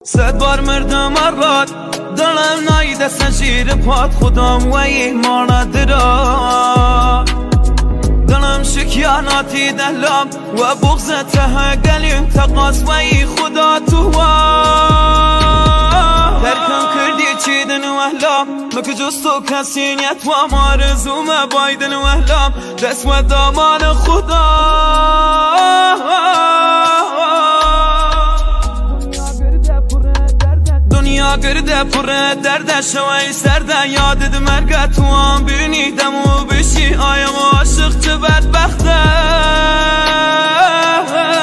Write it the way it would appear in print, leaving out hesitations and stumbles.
صد بار مردم مرات دلم نایده سنشیر پات خودم و ایمانا درا دلم شکیاناتی دلم و بغزته گلیم تقاس و ای خدا تو ترکم کردی چیدن و احلام مکه جستو کسینیت و مارزوم بایدن و احلام دست و دامان خدا دنیا گرده پر درده شوی سرده یادت مرگه تو هم بینیدم و بشی آیم عاشق چه بدبخته